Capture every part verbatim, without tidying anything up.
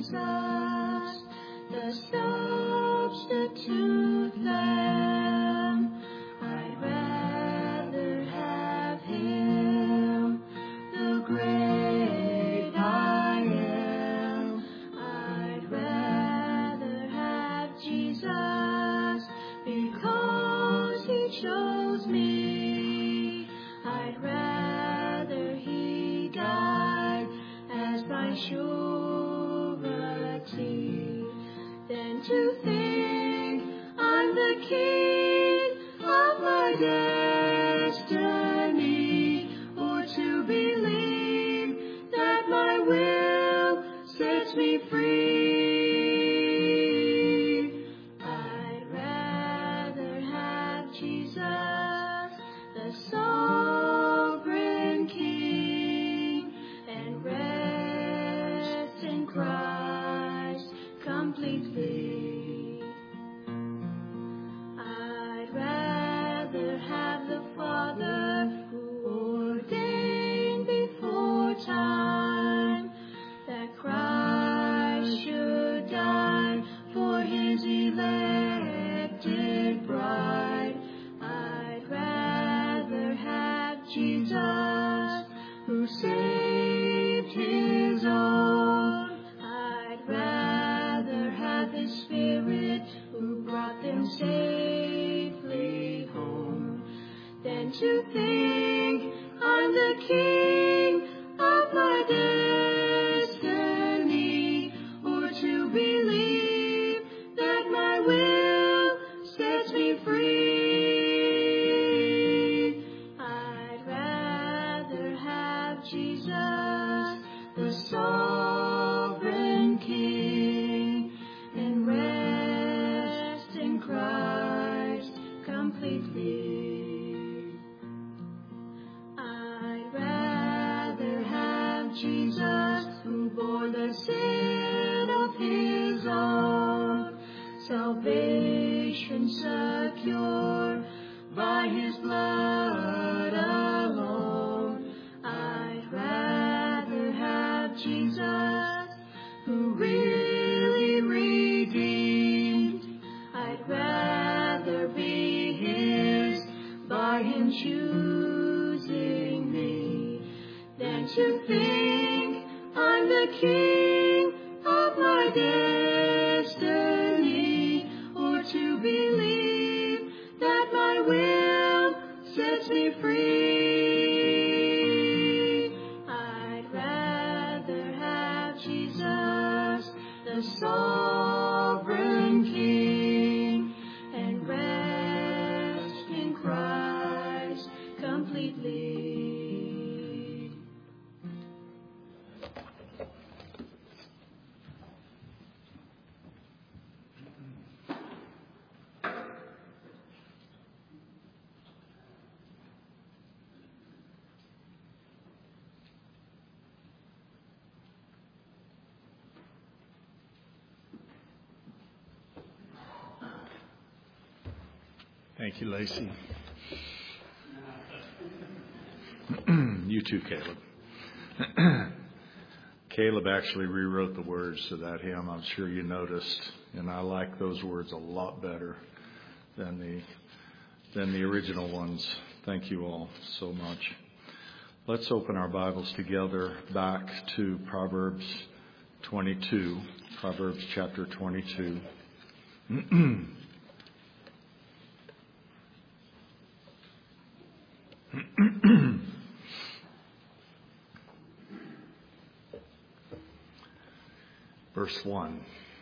Jesus, the substitute Lamb. I'd rather have him, the great I am. I'd rather have Jesus because he chose me. I'd rather he died as my surety than to think I'm the king of my destiny, or to believe that my will sets me free. I'd rather have Jesus, the sovereign King, and rest in Christ completely. I'd rather have the Father who ordained before time that Christ should die for his elected bride. I'd rather have Jesus who saved his own. I'd rather have his Spirit who brought them safely home than to think I'm the king of my destiny, or to believe that my will sets me free. I'd rather have Jesus, the sovereign King, and rest in Christ completely. I'd rather have Jesus who bore the sin of his own, salvation secure by his blood alone. I'd rather have Jesus who really redeemed. I'd rather be his by him choosing me than to think I'm the king of my destiny, or to believe that my will sets me free. I'd rather have Jesus, the sovereign King, and rest in Christ completely. Thank you, Lacey. You too, Caleb. Caleb actually rewrote the words to that hymn. I'm sure you noticed, and I like those words a lot better than the than the original ones. Thank you all so much. Let's open our Bibles together back to Proverbs twenty-two, Proverbs chapter twenty-two. Verse one.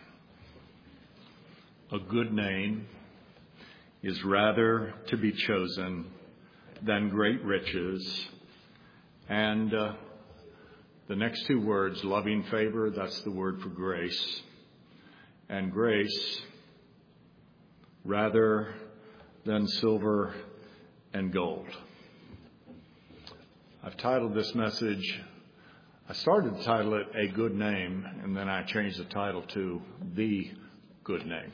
A good name is rather to be chosen than great riches. And uh, the next two words, loving favor, that's the word for grace. And grace rather than silver and gold. I've titled this message, I started to title it A Good Name, and then I changed the title to The Good Name.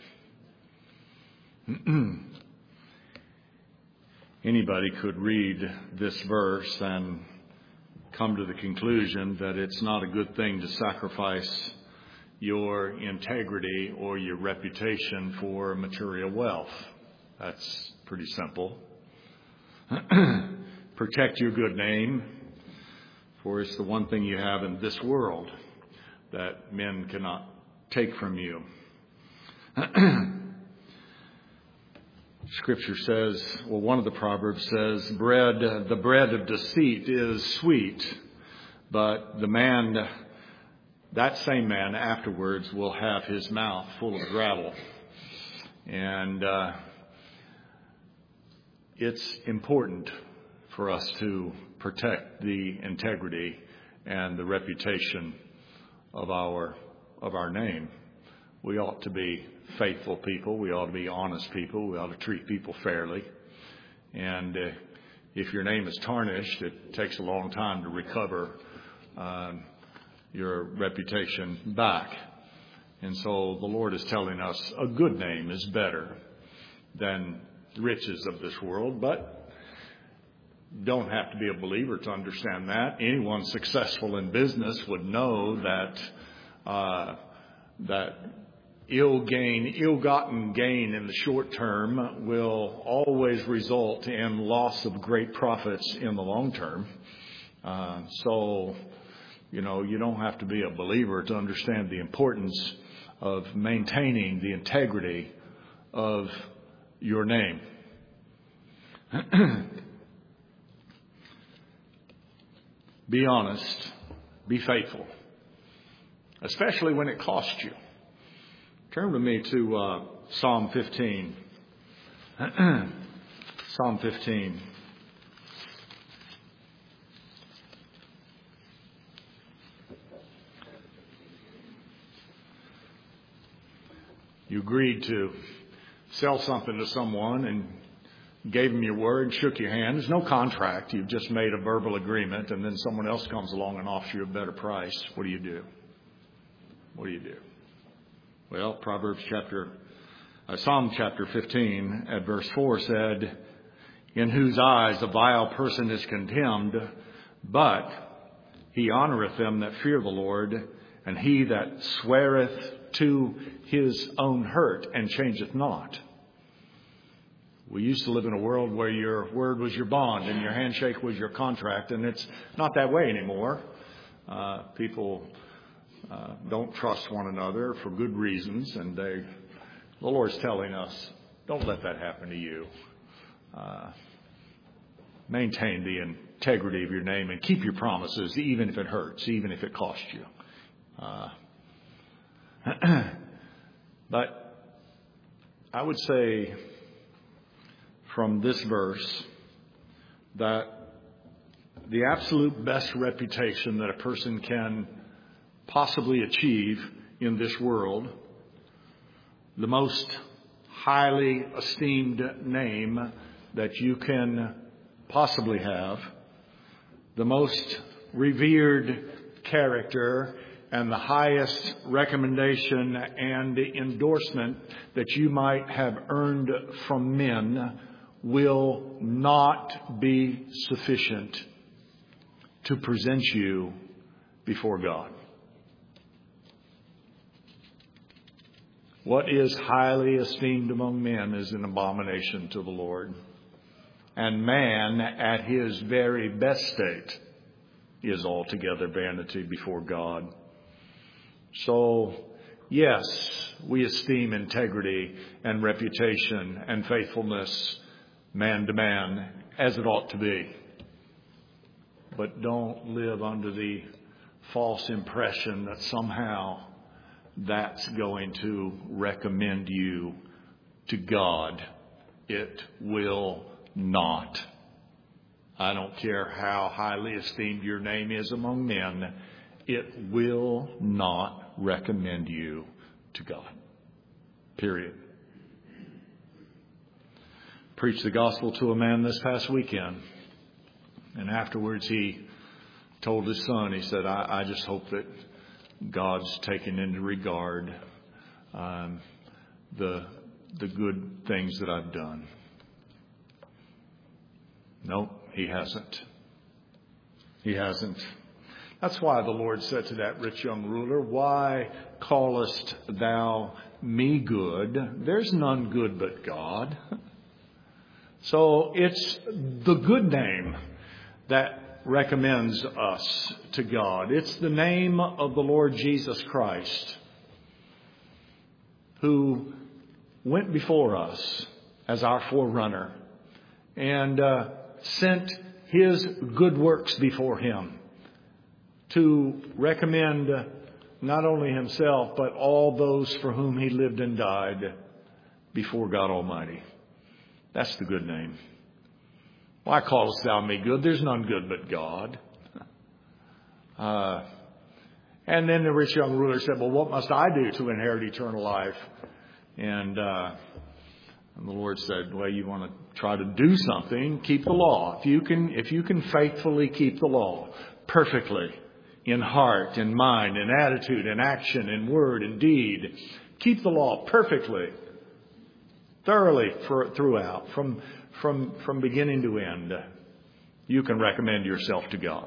Anybody could read this verse and come to the conclusion that it's not a good thing to sacrifice your integrity or your reputation for material wealth. That's pretty simple. Protect your good name, for it's the one thing you have in this world that men cannot take from you. Scripture says, well, one of the Proverbs says, bread, the bread of deceit is sweet, but the man, that same man afterwards will have his mouth full of gravel. And uh, it's important for us to protect the integrity and the reputation of our of our name. We ought to be faithful people. We ought to be honest people. We ought to treat people fairly. And uh, if your name is tarnished, it takes a long time to recover um, your reputation back. And so the Lord is telling us a good name is better than riches of this world, but don't have to be a believer to understand that. Anyone successful in business would know that uh, that ill gain, ill-gotten gain in the short term will always result in loss of great profits in the long term. Uh, so, you know, you don't have to be a believer to understand the importance of maintaining the integrity of your name. Be honest. Be faithful. Especially when it costs you. Turn with me to uh, Psalm fifteen. Psalm fifteen. You agreed to sell something to someone and gave them your word, shook your hand. There's no contract. You've just made a verbal agreement, and then someone else comes along and offers you a better price. What do you do? What do you do? Well, Proverbs chapter, uh, Psalm chapter fifteen at verse four said, in whose eyes a vile person is contemned, but he honoreth them that fear the Lord, and he that sweareth to his own hurt and changeth not. We used to live in a world where your word was your bond and your handshake was your contract, and it's not that way anymore. Uh, people uh, don't trust one another for good reasons, and they, the Lord's telling us, don't let that happen to you. Uh, maintain the integrity of your name and keep your promises, even if it hurts, even if it costs you. Uh, but I would say from this verse that the absolute best reputation that a person can possibly achieve in this world, the most highly esteemed name that you can possibly have, the most revered character, and the highest recommendation and endorsement that you might have earned from men will not be sufficient to present you before God. What is highly esteemed among men is an abomination to the Lord. And man, at his very best state, is altogether vanity before God. So, yes, we esteem integrity and reputation and faithfulness man to man as it ought to be. But don't live under the false impression that somehow that's going to recommend you to God. It will not. I don't care how highly esteemed your name is among men. It will not recommend you to God. Period. Preached the gospel to a man this past weekend. And afterwards he told his son, he said, I, I just hope that God's taken into regard um, the the good things that I've done. No, he hasn't. He hasn't. That's why the Lord said to that rich young ruler, "Why callest thou me good? There's none good but God." So it's the good name that recommends us to God. It's the name of the Lord Jesus Christ, who went before us as our forerunner and uh, sent His good works before Him to recommend not only Himself, but all those for whom He lived and died before God Almighty. That's the good name. Why callest thou me good? There's none good but God. Uh, and then the rich young ruler said, "Well, what must I do to inherit eternal life?" And, uh, and the Lord said, "Well, you want to try to do something, keep the law. If you can, if you can faithfully keep the law perfectly, in heart, in mind, in attitude, in action, in word, in deed. Keep the law perfectly, thoroughly for, throughout, from, from, from beginning to end. You can recommend yourself to God."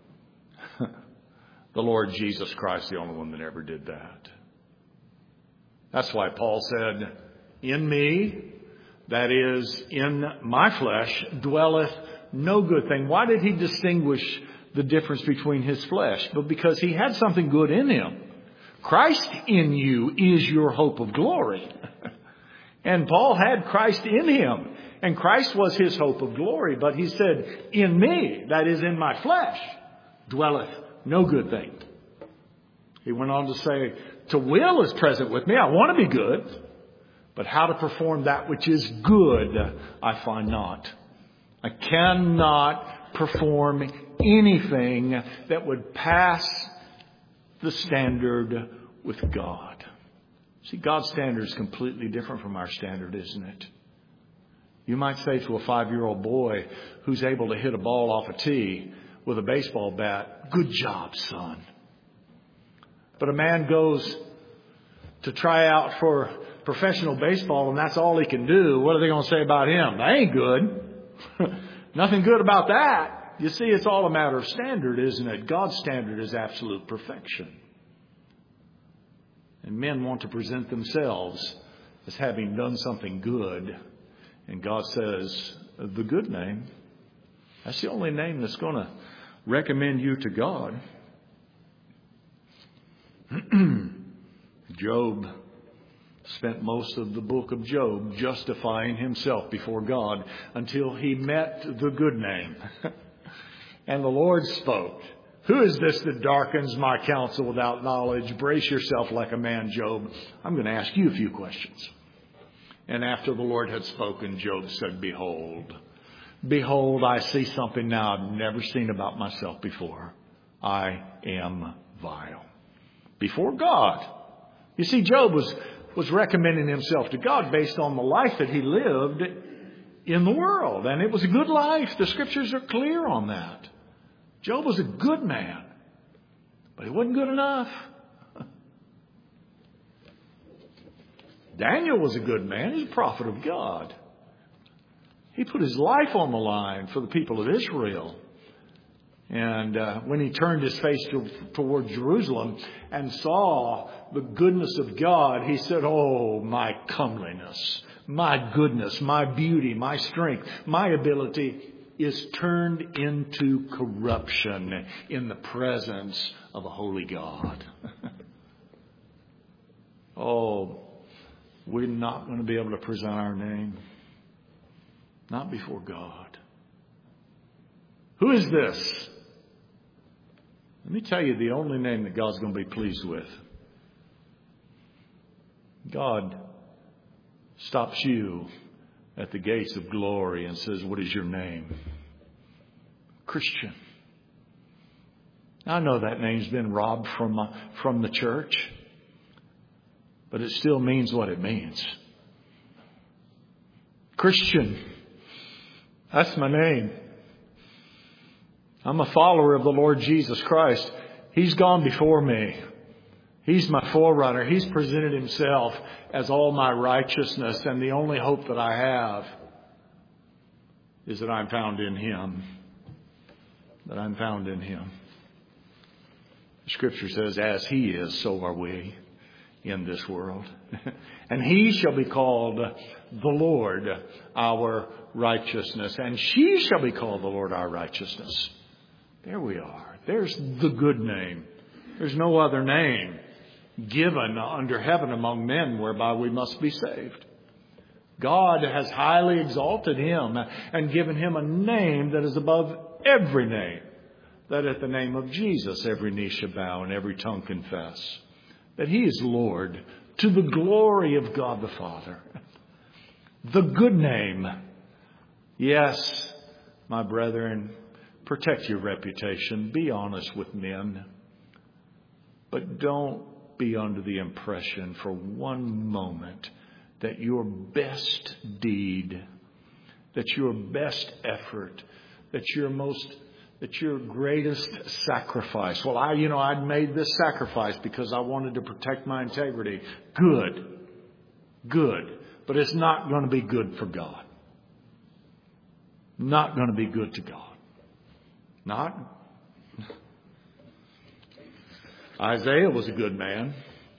The Lord Jesus Christ, the only one that ever did that. That's why Paul said, "In me, that is, in my flesh, dwelleth no good thing." Why did he distinguish the difference between his flesh? But because he had something good in him. Christ in you is your hope of glory. And Paul had Christ in him. And Christ was his hope of glory. But he said, "In me, that is in my flesh, dwelleth no good thing." He went on to say, "To will is present with me." I want to be good. But how to perform that which is good, I find not. I cannot perform anything that would pass the standard with God. See, God's standard is completely different from our standard, isn't it? You might say to a five-year-old boy who's able to hit a ball off a tee with a baseball bat, "Good job, son." But a man goes to try out for professional baseball and that's all he can do. What are they going to say about him? That ain't good. Nothing good about that. You see, it's all a matter of standard, isn't it? God's standard is absolute perfection. And men want to present themselves as having done something good. And God says, the good name, that's the only name that's going to recommend you to God. Job spent most of the book of Job justifying himself before God until he met the good name. And the Lord spoke, "Who is this that darkens my counsel without knowledge? Brace yourself like a man, Job. I'm going to ask you a few questions." And after the Lord had spoken, Job said, Behold, behold, I see something now I've never seen about myself before. I am vile before God. You see, Job was, was recommending himself to God based on the life that he lived in the world. And it was a good life. The scriptures are clear on that. Job was a good man, but he wasn't good enough. Daniel was a good man. He's a prophet of God. He put his life on the line for the people of Israel. And uh, when he turned his face to, toward Jerusalem and saw the goodness of God, he said, "Oh, my comeliness, my goodness, my beauty, my strength, my ability is turned into corruption in the presence of a holy God." Oh, we're not going to be able to present our name. Not before God. Who is this? Let me tell you the only name that God's going to be pleased with. God stops you at the gates of glory and says, "What is your name?" Christian. I know that name's been robbed from, uh, from the church, but it still means what it means. Christian. That's my name. I'm a follower of the Lord Jesus Christ. He's gone before me. He's my forerunner. He's presented himself as all my righteousness. And the only hope that I have is that I'm found in him. That I'm found in him. Scripture says, as He is, so are we in this world. And He shall be called the Lord, our righteousness. And she shall be called the Lord, our righteousness. There we are. There's the good name. There's no other name given under heaven among men whereby we must be saved. God has highly exalted Him and given Him a name that is above every name, that at the name of Jesus every knee shall bow and every tongue confess that He is Lord, to the glory of God the Father. The good name. Yes, my brethren, protect your reputation. Be honest with men. But don't be under the impression for one moment that your best deed, that your best effort, that your most, that your greatest sacrifice. Well, I, you know, I'd made this sacrifice because I wanted to protect my integrity. Good. Good. But it's not going to be good for God. Not going to be good to God. Not. Isaiah was a good man.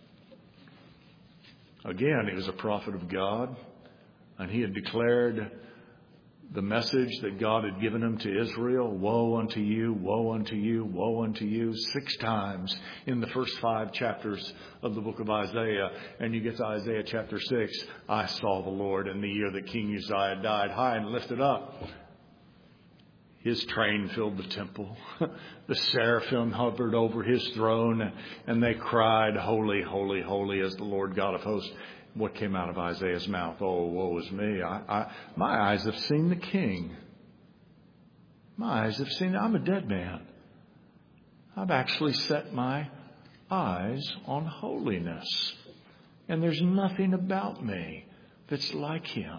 Again, he was a prophet of God, and he had declared the message that God had given him to Israel. Woe unto you, woe unto you, woe unto you, six times in the first five chapters of the book of Isaiah. And you get to Isaiah chapter six. I saw the Lord in the year that King Uzziah died, high and lifted up. His train filled the temple. The seraphim hovered over His throne, and they cried, holy, holy, holy is the Lord God of hosts. What came out of Isaiah's mouth? Oh, woe is me. I, I, my eyes have seen the King. My eyes have seen, I'm a dead man. I've actually set my eyes on holiness. And there's nothing about me that's like Him.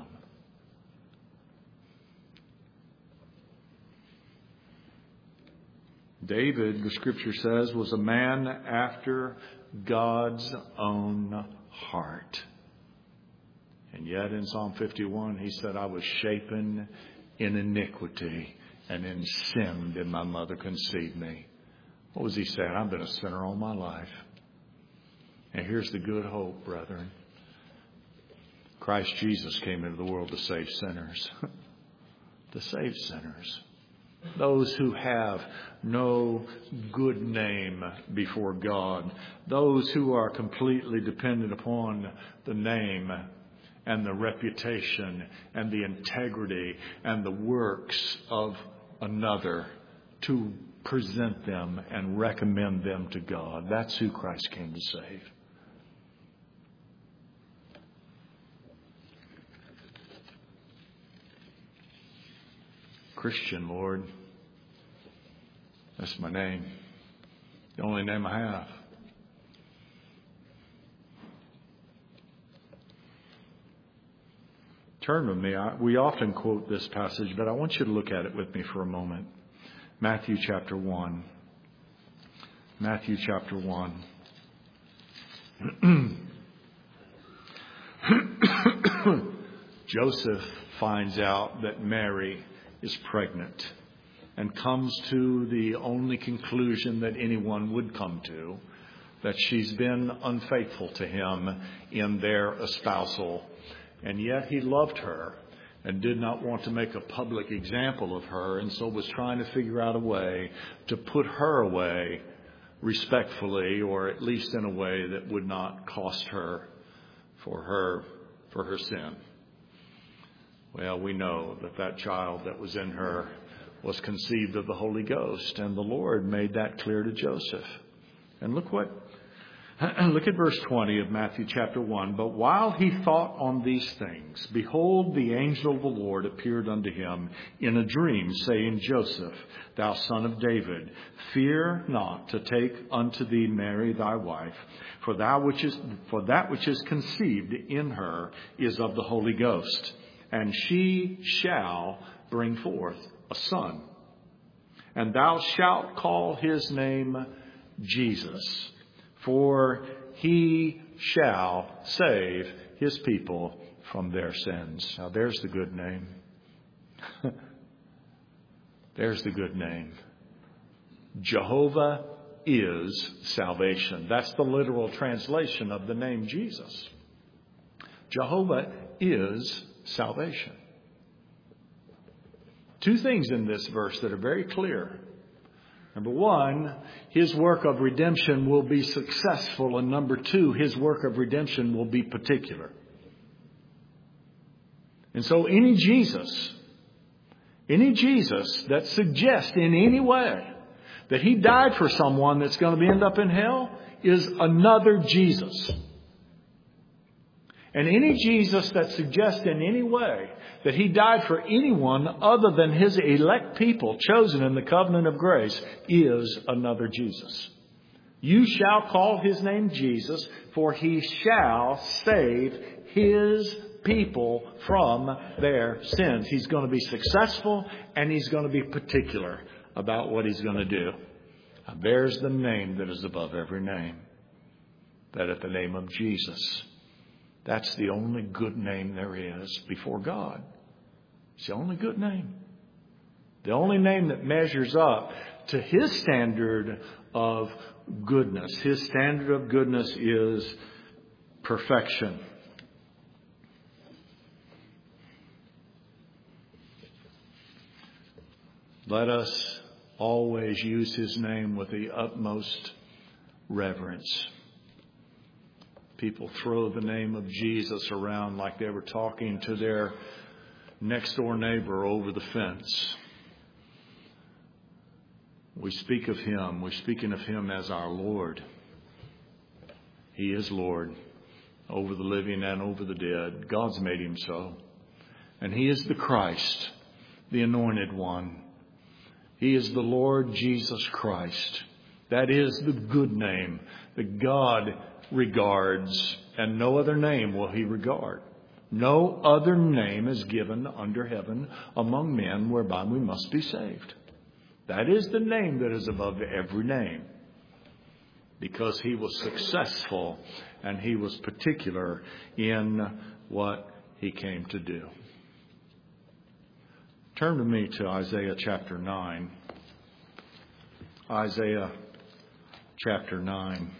David, the Scripture says, was a man after God's own heart. And yet in Psalm fifty-one, he said, I was shapen in iniquity, and in sin did my mother conceive me. What was he saying? I've been a sinner all my life. And here's the good hope, brethren. Christ Jesus came into the world to save sinners. To save sinners. Those who have no good name before God. Those who are completely dependent upon the name and the reputation and the integrity and the works of another to present them and recommend them to God. That's who Christ came to save. Christian, Lord. That's my name. The only name I have. Turn with me. I, we often quote this passage, but I want you to look at it with me for a moment. Matthew chapter one. Matthew chapter one. Joseph finds out that Mary is pregnant and comes to the only conclusion that anyone would come to, that she's been unfaithful to him in their espousal. And yet he loved her and did not want to make a public example of her, and so was trying to figure out a way to put her away respectfully, or at least in a way that would not cost her for her for her sin. Well, we know that that child that was in her was conceived of the Holy Ghost, and the Lord made that clear to Joseph. And look what, look at verse twenty of Matthew chapter one. But while he thought on these things, behold, the angel of the Lord appeared unto him in a dream, saying, Joseph, thou son of David, fear not to take unto thee Mary thy wife, for thou which is, for that which is conceived in her is of the Holy Ghost. And she shall bring forth a son, and thou shalt call his name Jesus, for he shall save his people from their sins. Now there's the good name. There's the good name. Jehovah is salvation. That's the literal translation of the name Jesus. Jehovah is salvation. Two things in this verse that are very clear. Number one, His work of redemption will be successful. And number two, His work of redemption will be particular. And so any Jesus, any Jesus that suggests in any way that He died for someone that's going to be end up in hell is another Jesus. And any Jesus that suggests in any way that He died for anyone other than His elect people chosen in the covenant of grace is another Jesus. You shall call His name Jesus, for He shall save His people from their sins. He's going to be successful, and He's going to be particular about what He's going to do. Now, there's the name that is above every name. That at the name of Jesus, that's the only good name there is before God. It's the only good name. The only name that measures up to His standard of goodness. His standard of goodness is perfection. Let us always use His name with the utmost reverence. People throw the name of Jesus around like they were talking to their next door neighbor over the fence. We speak of Him. We're speaking of Him as our Lord. He is Lord over the living and over the dead. God's made Him so. And He is the Christ, the anointed one. He is the Lord Jesus Christ. That is the good name that God regards, and no other name will He regard. No other name is given under heaven among men whereby we must be saved. That is the name that is above every name. Because He was successful and He was particular in what He came to do. Turn to me to Isaiah chapter nine. Isaiah chapter nine.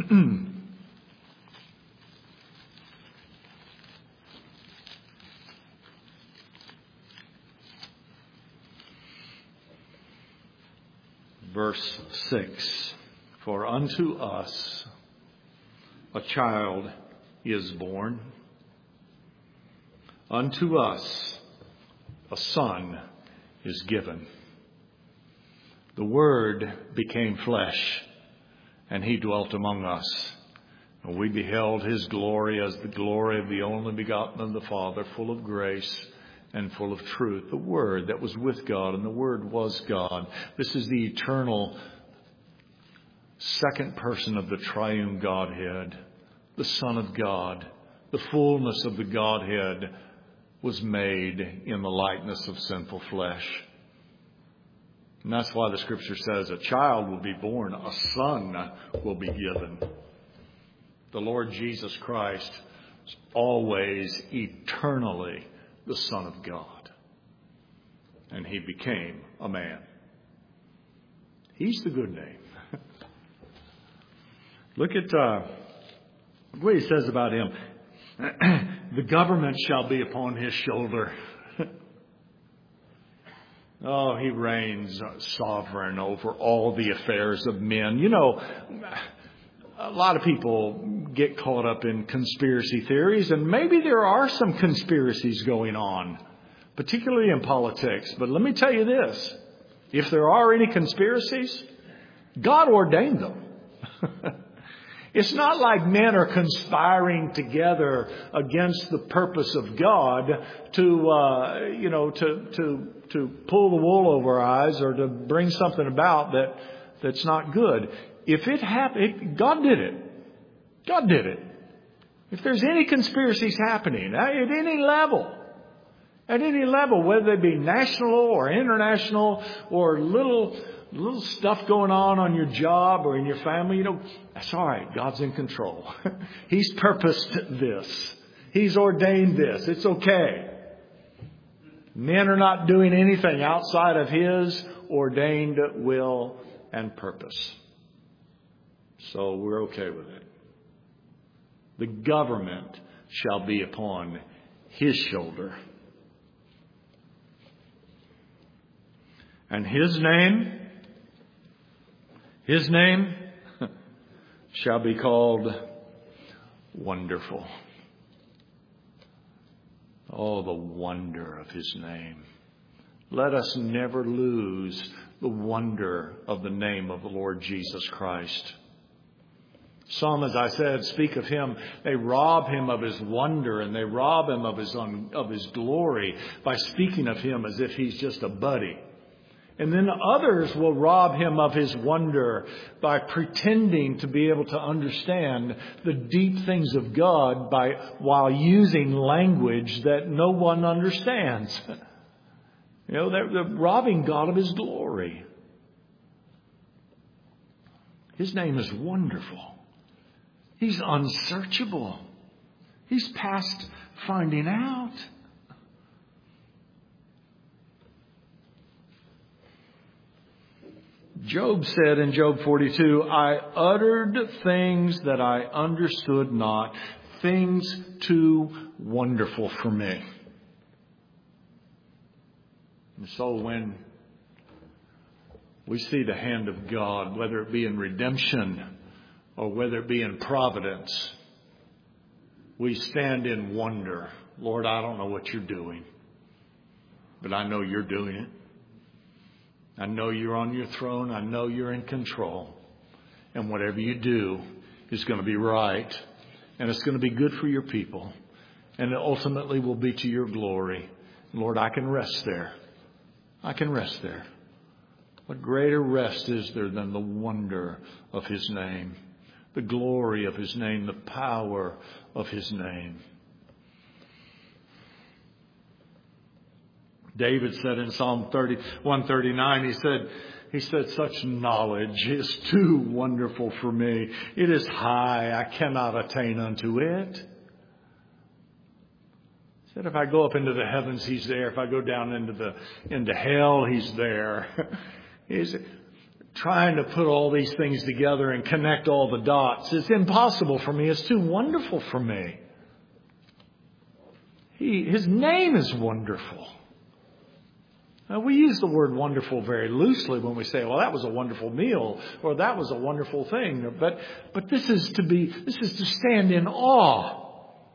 Verse six. For unto us a child is born. Unto us a son is given. The Word became flesh, and He dwelt among us. And we beheld His glory as the glory of the only begotten of the Father, full of grace and full of truth. The Word that was with God, and the Word was God. This is the eternal second person of the triune Godhead, the Son of God. The fullness of the Godhead was made in the likeness of sinful flesh. And that's why the Scripture says a child will be born, a son will be given. The Lord Jesus Christ is always eternally the Son of God. And He became a man. He's the good name. Look at uh, what He says about Him. The government shall be upon His shoulder. Oh, He reigns sovereign over all the affairs of men. You know, a lot of people get caught up in conspiracy theories, and maybe there are some conspiracies going on, particularly in politics. But let me tell you this. If there are any conspiracies, God ordained them. It's not like men are conspiring together against the purpose of God to, uh, you know, to to to pull the wool over our eyes or to bring something about that that's not good. If it happened, God did it. God did it. If there's any conspiracies happening at any level, at any level, whether they be national or international or little. little stuff going on on your job or in your family, you know, that's all right. God's in control. He's purposed this. He's ordained this. It's okay. Men are not doing anything outside of His ordained will and purpose. So we're okay with it. The government shall be upon his shoulder. And his name, his name shall be called Wonderful. Oh, the wonder of his name. Let us never lose the wonder of the name of the Lord Jesus Christ. Some, as I said, speak of him. They rob him of his wonder and they rob him of his un, of his glory by speaking of him as if he's just a buddy. And then others will rob him of his wonder by pretending to be able to understand the deep things of God by while using language that no one understands. You know, they're, they're robbing God of his glory. His name is Wonderful. He's unsearchable. He's past finding out. Job said in Job forty-two, I uttered things that I understood not, things too wonderful for me. And so when we see the hand of God, whether it be in redemption or whether it be in providence, we stand in wonder. Lord, I don't know what you're doing, but I know you're doing it. I know you're on your throne. I know you're in control. And whatever you do is going to be right. And it's going to be good for your people. And it ultimately will be to your glory. Lord, I can rest there. I can rest there. What greater rest is there than the wonder of his name, the glory of his name, the power of his name? David said in Psalm thirty, one thirty-nine, he said, he said, such knowledge is too wonderful for me. It is high. I cannot attain unto it. He said, if I go up into the heavens, he's there. If I go down into the, into hell, he's there. He's trying to put all these things together and connect all the dots. It's impossible for me. It's too wonderful for me. He, his name is wonderful. Now, we use the word wonderful very loosely when we say, well, that was a wonderful meal or that was a wonderful thing. But, but this is to be, this is to stand in awe.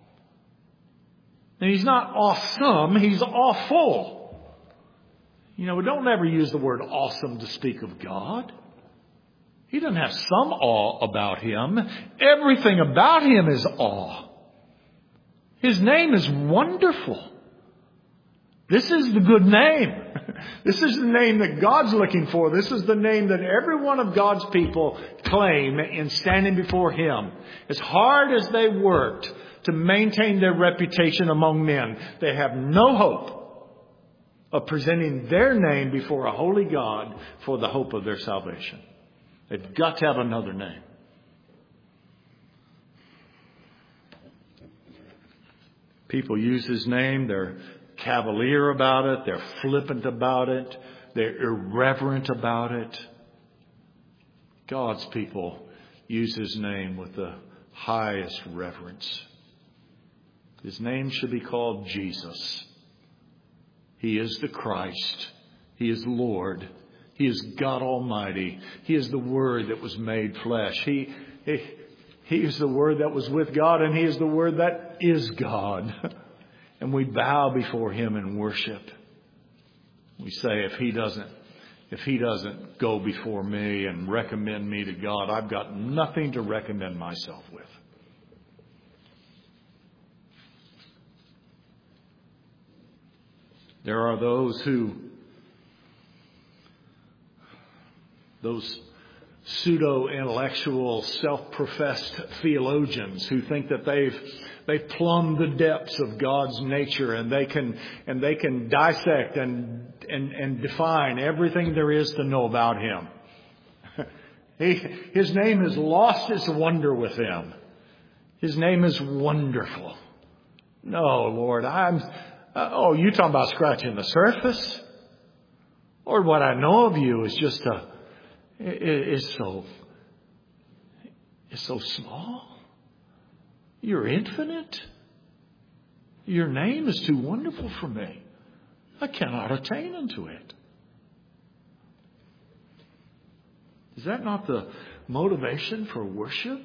And he's not awesome. He's awful. You know, we don't ever use the word awesome to speak of God. He doesn't have some awe about him. Everything about him is awe. His name is Wonderful. This is the good name. This is the name that God's looking for. This is the name that every one of God's people claim in standing before him. As hard as they worked to maintain their reputation among men, they have no hope of presenting their name before a holy God for the hope of their salvation. They've got to have another name. People use his name. They're cavalier about it. They're flippant about it. They're irreverent about it. God's people use his name with the highest reverence. His name should be called Jesus. He is the Christ. He is Lord. He is God Almighty. He is the Word that was made flesh. He, he, he is the Word that was with God, and he is the Word that is God. And we bow before him in worship. We say, if he doesn't, if he doesn't go before me and recommend me to God, I've got nothing to recommend myself with. There are those who, those pseudo-intellectual, self-professed theologians who think that they've they've plumbed the depths of God's nature and they can and they can dissect and and, and define everything there is to know about him. he, his name has lost its wonder with them. His name is Wonderful. No, Lord, I'm. Uh, oh, you talking about scratching the surface? Lord, what I know of you is just a. Is so, is so small. You're infinite. Your name is too wonderful for me. I cannot attain unto it. Is that not the motivation for worship?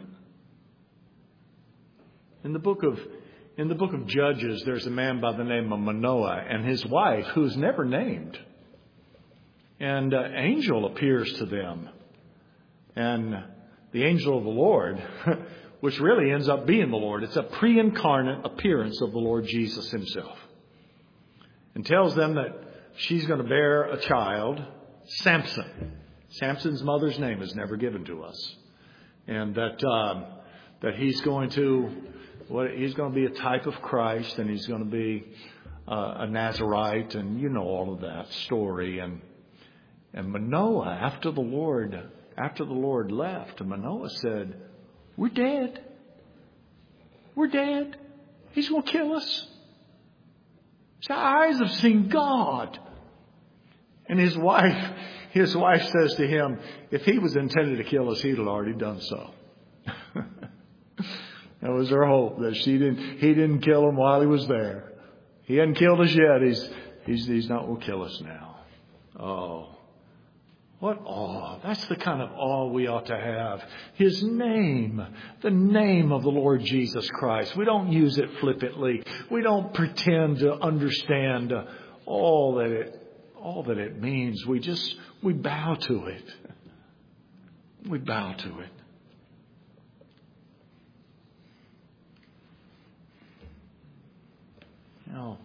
In the book of in the book of Judges, there's a man by the name of Manoah and his wife, who is never named. And an angel appears to them. And the angel of the Lord, which really ends up being the Lord, it's a pre-incarnate appearance of the Lord Jesus himself. And tells them that she's going to bear a child, Samson. Samson's mother's name is never given to us. And that um, that he's going to what he's going to be a type of Christ, and he's going to be uh, a Nazarite, and you know all of that story. And and Manoah, after the Lord after the Lord left, Manoah said, "We're dead. We're dead. He's going to kill us. Our eyes have seen God." And his wife, his wife says to him, if he was intended to kill us, he'd have already done so. That was her hope, that she didn't, he didn't kill him while he was there. He hadn't killed us yet. He's, he's, he's not going to kill us now. Oh, what awe. That's the kind of awe we ought to have. His name, the name of the Lord Jesus Christ. We don't use it flippantly. We don't pretend to understand all that it, all that it means. We just, we bow to it. We bow to it. You know,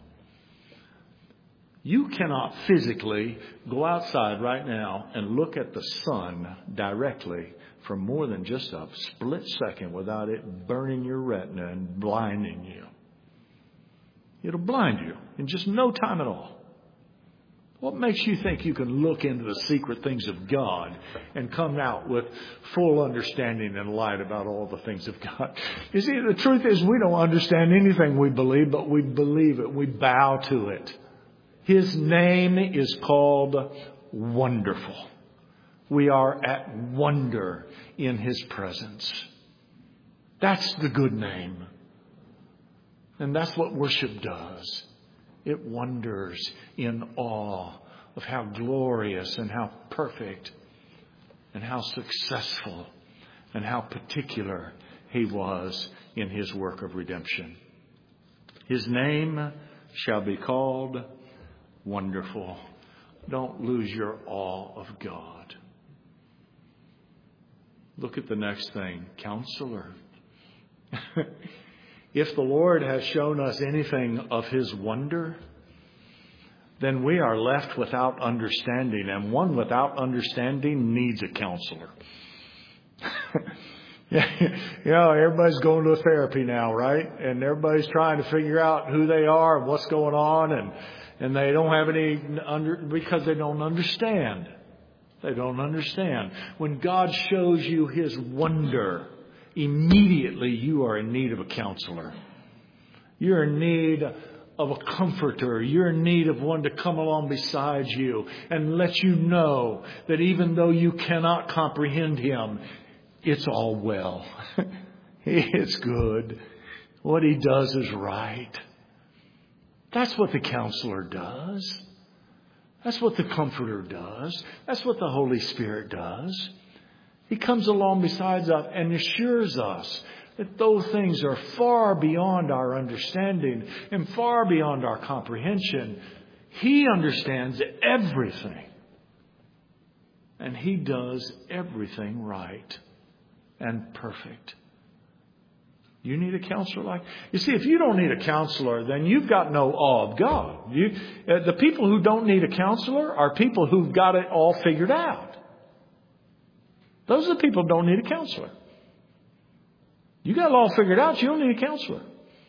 you cannot physically go outside right now and look at the sun directly for more than just a split second without it burning your retina and blinding you. It'll blind you in just no time at all. What makes you think you can look into the secret things of God and come out with full understanding and light about all the things of God? You see, the truth is we don't understand anything we believe, but we believe it. We bow to it. His name is called Wonderful. We are at wonder in His presence. That's the good name. And that's what worship does. It wonders in awe of how glorious and how perfect and how successful and how particular He was in His work of redemption. His name shall be called Wonderful. Don't lose your awe of God. Look at the next thing. Counselor. If the Lord has shown us anything of His wonder, then we are left without understanding. And one without understanding needs a counselor. You know, everybody's going to a therapy now, right? And everybody's trying to figure out who they are and what's going on. And, and they don't have any, under, because they don't understand. They don't understand. When God shows you His wonder, immediately you are in need of a counselor. You're in need of a comforter. You're in need of one to come along beside you and let you know that even though you cannot comprehend Him, it's all well. It's good. What He does is right. That's what the counselor does. That's what the comforter does. That's what the Holy Spirit does. He comes along beside us and assures us that those things are far beyond our understanding and far beyond our comprehension. He understands everything. And He does everything right and perfect. You need a counselor like... You see, if you don't need a counselor, then you've got no awe of God. You, uh, the people who don't need a counselor are people who've got it all figured out. Those are the people who don't need a counselor. You got it all figured out, you don't need a counselor.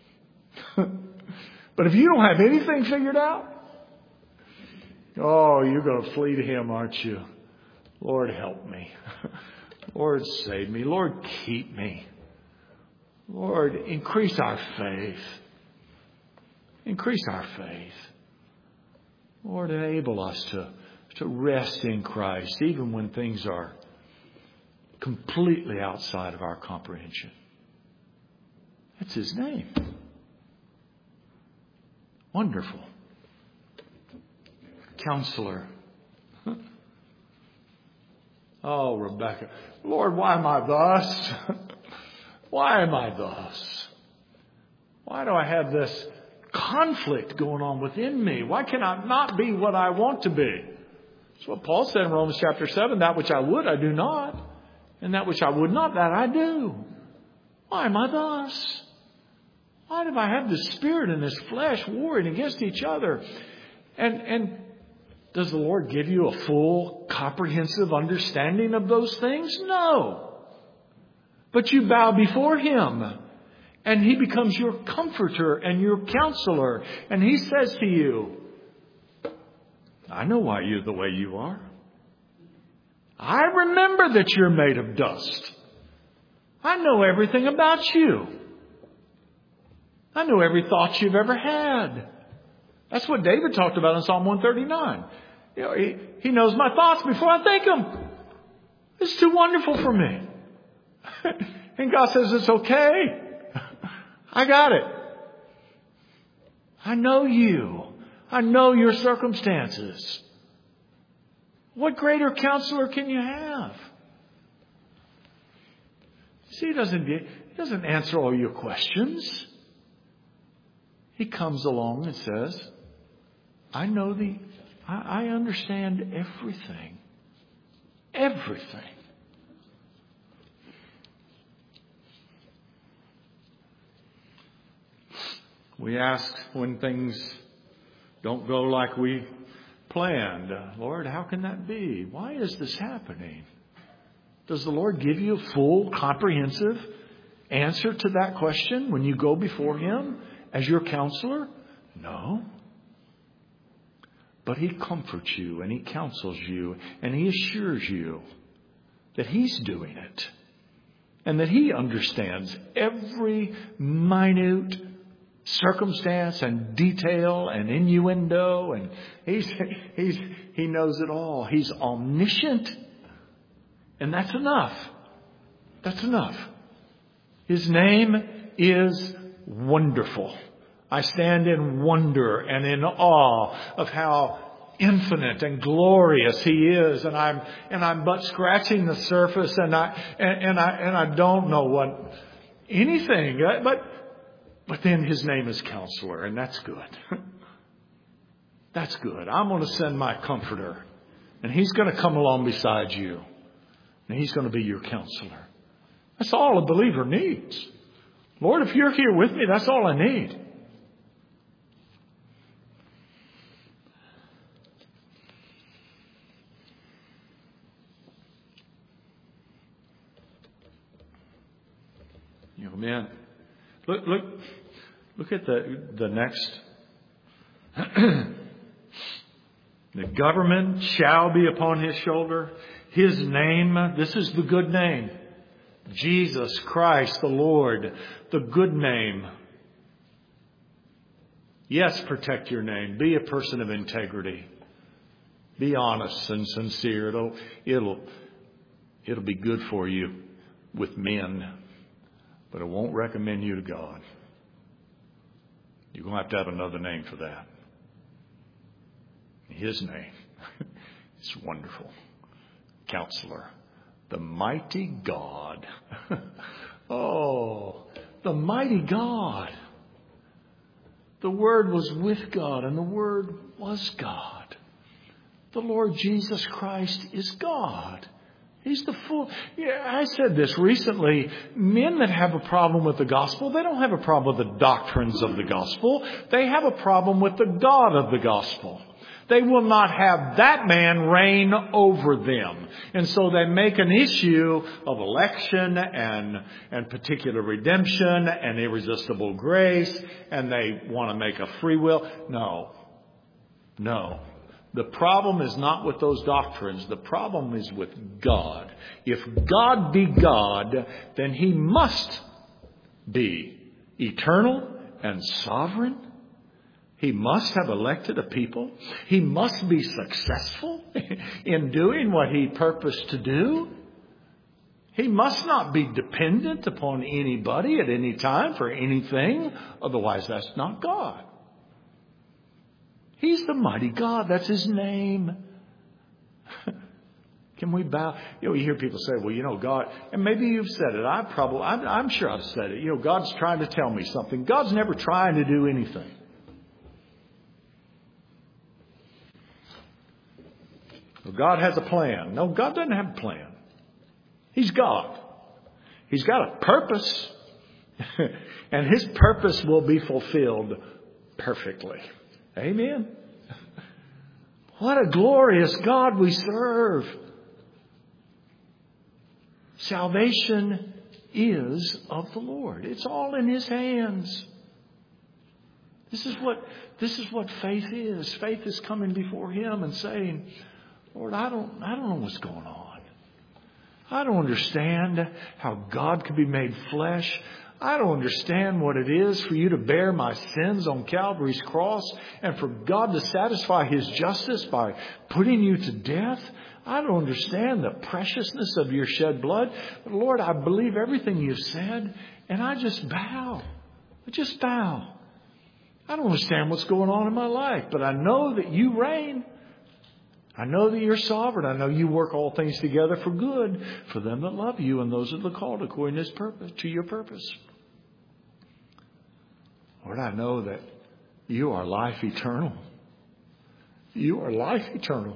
But if you don't have anything figured out, oh, you're going to flee to Him, aren't you? Lord, help me. Lord, save me. Lord, keep me. Lord, increase our faith. Increase our faith. Lord, enable us to, to rest in Christ, even when things are completely outside of our comprehension. That's His name. Wonderful. Counselor. Oh, Rebecca. Lord, why am I thus? Why am I thus? Why do I have this conflict going on within me? Why can I not be what I want to be? That's what Paul said in Romans chapter seven. That which I would, I do not. And that which I would not, that I do. Why am I thus? Why do I have this spirit and this flesh warring against each other? And, and does the Lord give you a full, comprehensive understanding of those things? No. But you bow before Him. And He becomes your comforter and your counselor. And He says to you, I know why you're the way you are. I remember that you're made of dust. I know everything about you. I know every thought you've ever had. That's what David talked about in Psalm one thirty-nine. You know, he, he knows my thoughts before I think them. It's too wonderful for me. And God says, it's okay. I got it. I know you. I know your circumstances. What greater counselor can you have? See, he doesn't, he doesn't answer all your questions. He comes along and says, I know the, I, I understand everything. Everything. We ask when things don't go like we planned, Lord, how can that be? Why is this happening? Does the Lord give you a full, comprehensive answer to that question when you go before Him as your counselor? No. But He comforts you and He counsels you and He assures you that He's doing it and that He understands every minute circumstance and detail and innuendo, and he's he's he knows it all. He's omniscient, and that's enough. That's enough. His name is Wonderful. I stand in wonder and in awe of how infinite and glorious He is, and I'm and I'm but scratching the surface, and I and, and I and I don't know what anything, but. But then His name is Counselor, and that's good. That's good. I'm going to send my comforter, and He's going to come along beside you, and He's going to be your counselor. That's all a believer needs. Lord, if you're here with me, that's all I need. You know, man. Look, look, look at the, the next. The government shall be upon His shoulder. His name, this is the good name. Jesus Christ the Lord, the good name. Yes, protect your name. Be a person of integrity. Be honest and sincere. It'll, it'll, it'll be good for you with men. But it won't recommend you to God. You're going to have to have another name for that. His name is Wonderful. Counselor. The mighty God. Oh, the mighty God. The Word was with God, and the Word was God. The Lord Jesus Christ is God. He's the full. Yeah, I said this recently. Men that have a problem with the gospel, they don't have a problem with the doctrines of the gospel. They have a problem with the God of the gospel. They will not have that man reign over them. And so they make an issue of election and, and particular redemption and irresistible grace. And they want to make a free will. No. No. The problem is not with those doctrines. The problem is with God. If God be God, then He must be eternal and sovereign. He must have elected a people. He must be successful in doing what He purposed to do. He must not be dependent upon anybody at any time for anything. Otherwise, that's not God. He's the mighty God. That's His name. Can we bow? You know, you hear people say, well, you know, God, and maybe you've said it. I probably, I'm, I'm sure I've said it. You know, God's trying to tell me something. God's never trying to do anything. Well, God has a plan. No, God doesn't have a plan. He's God. He's got a purpose. And His purpose will be fulfilled perfectly. Amen. What a glorious God we serve. Salvation is of the Lord. It's all in His hands. This is what, this is what faith is. Faith is coming before Him and saying, Lord, I don't, I don't know what's going on. I don't understand how God could be made flesh. I don't understand what it is for you to bear my sins on Calvary's cross and for God to satisfy His justice by putting you to death. I don't understand the preciousness of your shed blood. But Lord, I believe everything you've said, and I just bow. I just bow. I don't understand what's going on in my life, but I know that you reign. I know that you're sovereign. I know you work all things together for good for them that love you and those that are called according to His purpose, to your purpose. Lord, I know that you are life eternal. You are life eternal.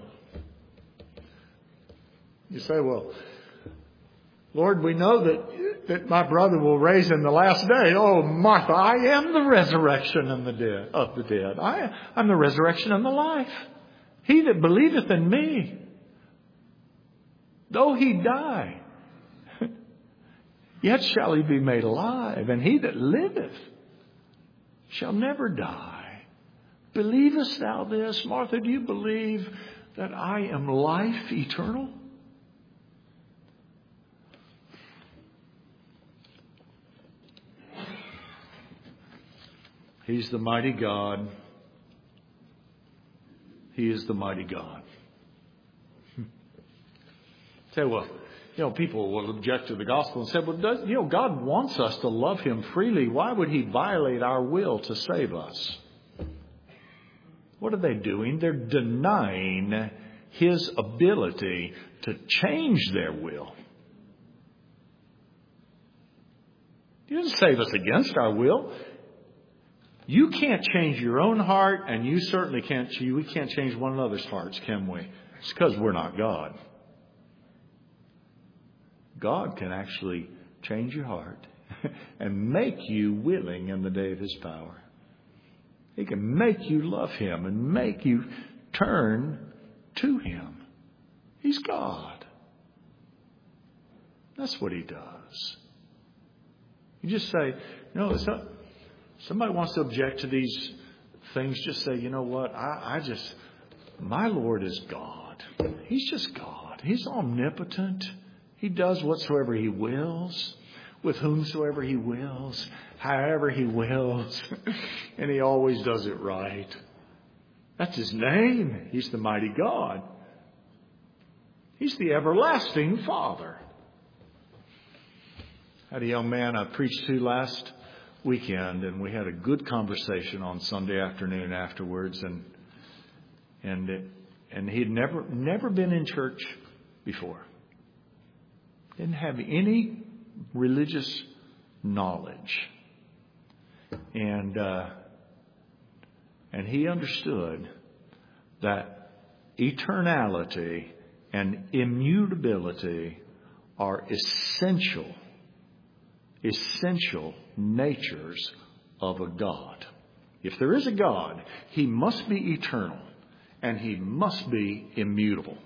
You say, well, Lord, we know that, that my brother will raise in the last day. Oh, Martha, I am the resurrection and the dead, of the dead. I, I'm the resurrection and the life. He that believeth in me, though he die, yet shall he be made alive. And he that liveth shall never die. Believest thou this? Martha, do you believe that I am life eternal? He's the mighty God. He is the mighty God. Say, well, you know, people will object to the gospel and say, well, does, you know, God wants us to love Him freely. Why would He violate our will to save us? What are they doing? They're denying His ability to change their will. He doesn't save us against our will. You can't change your own heart, and you certainly can't, we can't change one another's hearts, can we? It's because we're not God. God can actually change your heart and make you willing in the day of His power. He can make you love Him and make you turn to Him. He's God. That's what He does. You just say, you know, it's not, somebody wants to object to these things, just say, you know what, I, I just, my Lord is God. He's just God. He's omnipotent. He does whatsoever He wills, with whomsoever He wills, however He wills, and He always does it right. That's His name. He's the mighty God. He's the everlasting Father. I had a young man I preached to last weekend, and we had a good conversation on Sunday afternoon afterwards, and and it, and he'd never never been in church before. Didn't have any religious knowledge, and uh, and he understood that eternality and immutability are essential. essential natures of a God. If there is a God, He must be eternal and He must be immutable.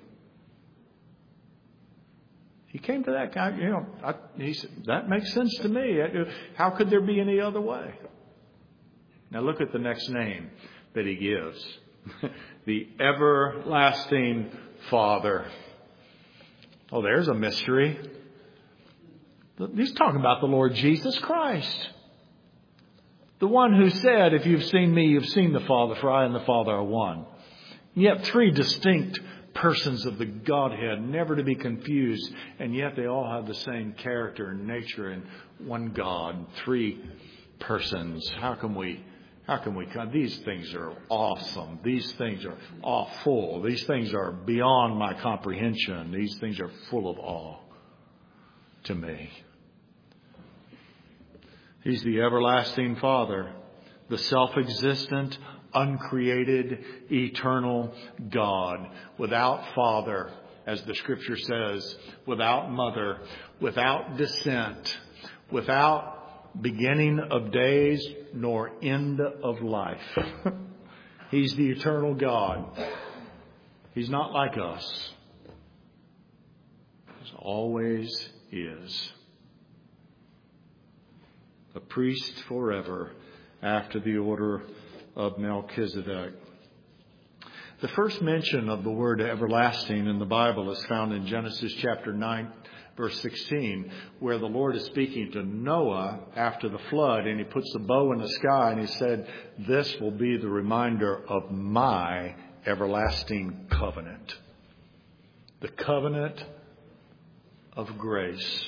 He came to that guy, you know, I, he said, that makes sense to me. How could there be any other way? Now look at the next name that he gives. The everlasting Father. Oh, there's a mystery. He's talking about the Lord Jesus Christ. The one who said, if you've seen me, you've seen the Father, for I and the Father are one. Yet three distinct persons of the Godhead, never to be confused, and yet they all have the same character and nature and one God, three persons. How can we, how can we come? These things are awesome. These things are awful. These things are beyond my comprehension. These things are full of awe to me. He's the everlasting Father, the self-existent, uncreated, eternal God, without father, as the Scripture says, without mother, without descent, without beginning of days nor end of life. He's the eternal God. He's not like us. He always is. A priest forever after the order of Melchizedek. The first mention of the word everlasting in the Bible is found in Genesis chapter nine, verse sixteen, where the Lord is speaking to Noah after the flood, and he puts the bow in the sky and he said, "This will be the reminder of my everlasting covenant." The covenant of grace.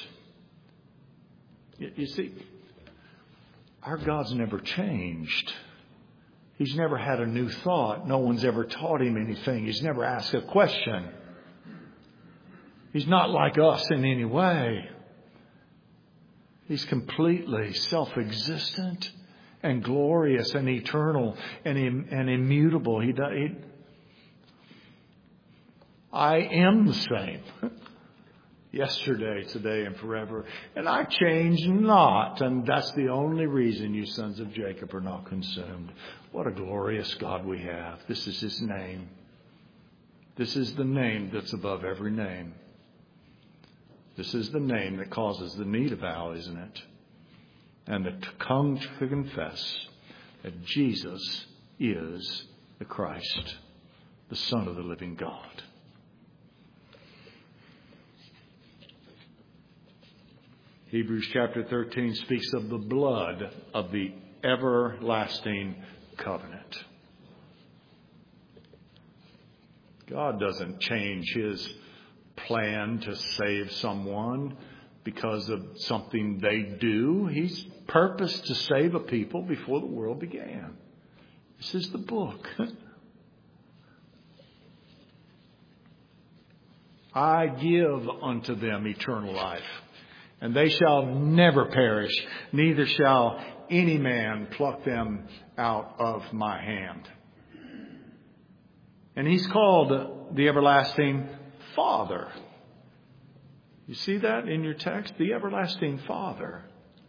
You see, our God's never changed. He's never had a new thought. No one's ever taught him anything. He's never asked a question. He's not like us in any way. He's completely self-existent and glorious and eternal and, and immutable. He, he, I am the same. Yesterday, today, and forever. And I change not. And that's the only reason you sons of Jacob are not consumed. What a glorious God we have. This is His name. This is the name that's above every name. This is the name that causes the knee to bow, isn't it? And the tongue to confess that Jesus is the Christ, the Son of the living God. Hebrews chapter thirteen speaks of the blood of the everlasting covenant. God doesn't change His plan to save someone because of something they do. He's purposed to save a people before the world began. This is the book. I give unto them eternal life, and they shall never perish, neither shall any man pluck them out of my hand. And He's called the everlasting Father. You see that in your text? The everlasting Father.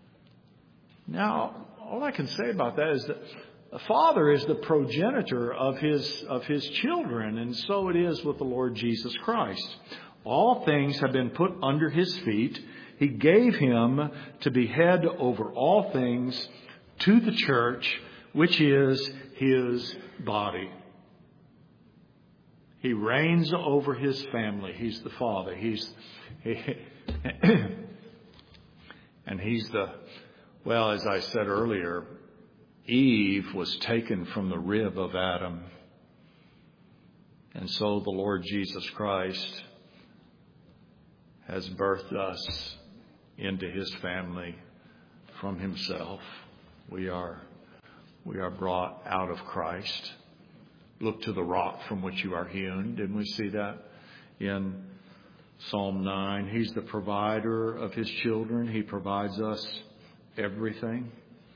Now, all I can say about that is that a father is the progenitor of his, of his children, and so it is with the Lord Jesus Christ. All things have been put under His feet. He gave Him to be head over all things to the church, which is His body. He reigns over His family. He's the Father. He's he, and He's the, well, as I said earlier, Eve was taken from the rib of Adam. And so the Lord Jesus Christ has birthed us into His family from Himself. We are, we are brought out of Christ. Look to the rock from which you are hewn. Didn't we see that in Psalm nine? He's the provider of His children. He provides us everything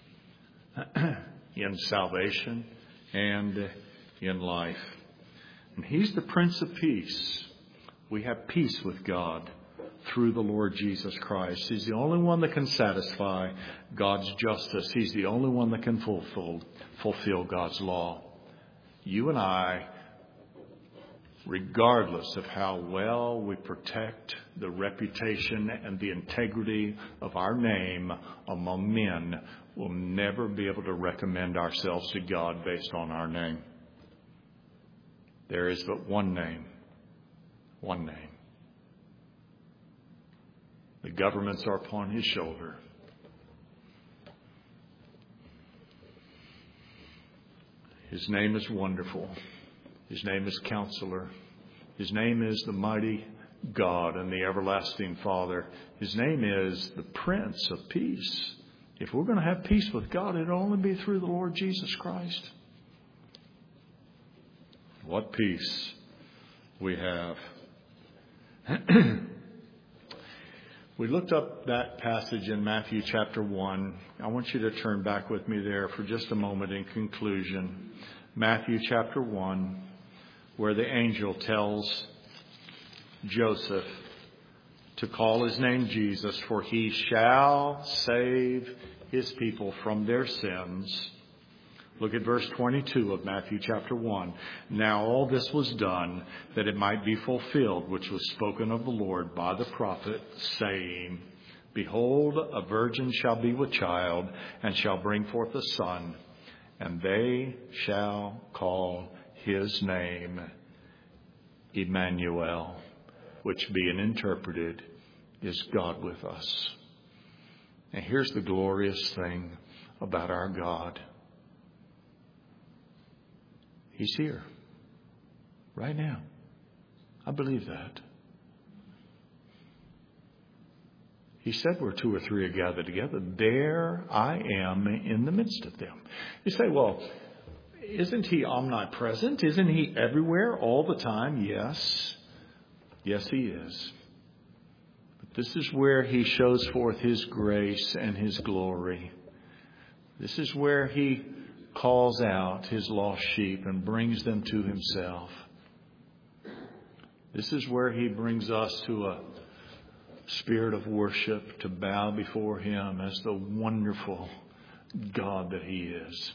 in salvation and in life. And He's the Prince of Peace. We have peace with God through the Lord Jesus Christ. He's the only one that can satisfy God's justice. He's the only one that can fulfill, fulfill God's law. You and I, regardless of how well we protect the reputation and the integrity of our name among men, will never be able to recommend ourselves to God based on our name. There is but one name. One name. The governments are upon His shoulder. His name is Wonderful. His name is Counselor. His name is the mighty God and the everlasting Father. His name is the Prince of Peace. If we're going to have peace with God, it'll only be through the Lord Jesus Christ. What peace we have. We looked up that passage in Matthew chapter one. I want you to turn back with me there for just a moment in conclusion. Matthew chapter one, where the angel tells Joseph to call his name Jesus, for he shall save his people from their sins. Look at verse twenty-two of Matthew chapter one. Now all this was done that it might be fulfilled, which was spoken of the Lord by the prophet, saying, Behold, a virgin shall be with child, and shall bring forth a son, and they shall call his name Emmanuel, which being interpreted is God with us. And here's the glorious thing about our God. He's here right now. I believe that. He said where two or three are gathered together, there I am in the midst of them. You say, well, isn't he omnipresent? Isn't he everywhere all the time? Yes. Yes, he is. But this is where he shows forth his grace and his glory. This is where he calls out his lost sheep and brings them to himself. This is where he brings us to a spirit of worship, to bow before him as the wonderful God that he is.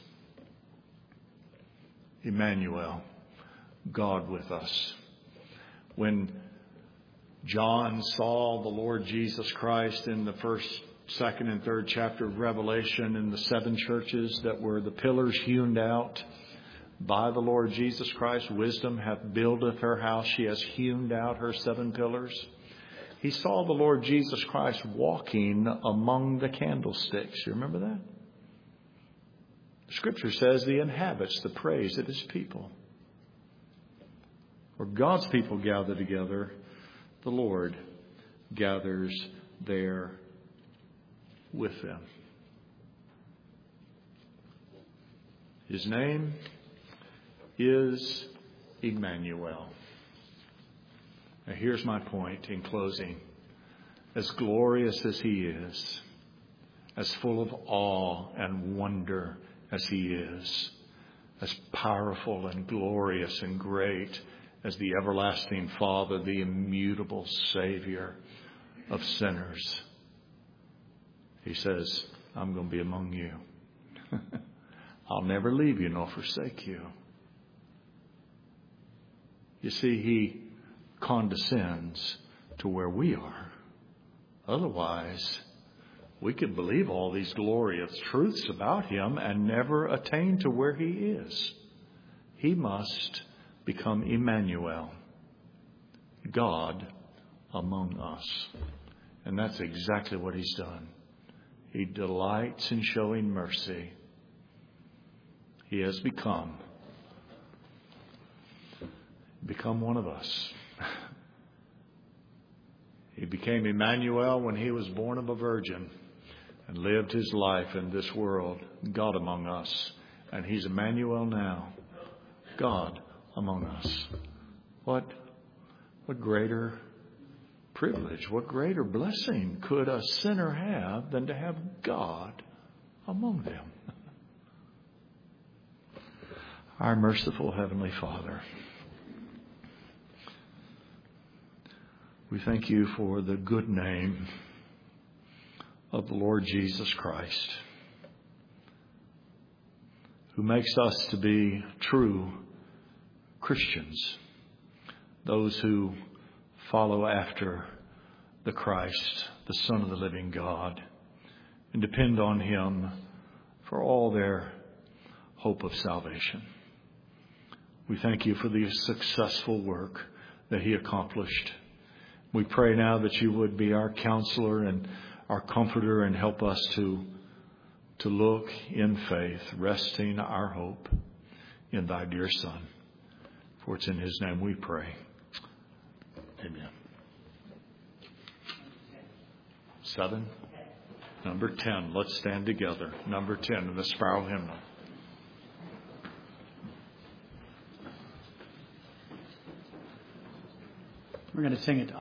Emmanuel, God with us. When John saw the Lord Jesus Christ in the first, second, and third chapter of Revelation in the seven churches that were the pillars hewn out by the Lord Jesus Christ, wisdom hath buildeth her house, she has hewn out her seven pillars. He saw the Lord Jesus Christ walking among the candlesticks. You remember that? The Scripture says he inhabits the praise of his people. Where God's people gather together, the Lord gathers there with them. His name is Emmanuel. Now here's my point in closing. As glorious as he is, as full of awe and wonder as he is, as powerful and glorious and great as the everlasting Father, the immutable Savior of sinners, he says, I'm going to be among you. I'll never leave you nor forsake you. You see, he condescends to where we are. Otherwise, we could believe all these glorious truths about him and never attain to where he is. He must become Emmanuel, God among us. And that's exactly what he's done. He delights in showing mercy. He has become, become one of us. He became Emmanuel when he was born of a virgin and lived his life in this world, God among us. And he's Emmanuel now, God among us. What, what greater privilege, what greater blessing could a sinner have than to have God among them? Our merciful Heavenly Father, we thank you for the good name of the Lord Jesus Christ, who makes us to be true Christians, those who follow after the Christ, the Son of the living God, and depend on him for all their hope of salvation. We thank you for the successful work that he accomplished. We pray now that you would be our counselor and our comforter and help us to, to look in faith, resting our hope in thy dear Son. For it's in his name we pray. Amen. Seven. Number ten. Let's stand together. Number ten in the Spiral Hymnal. We're going to sing it.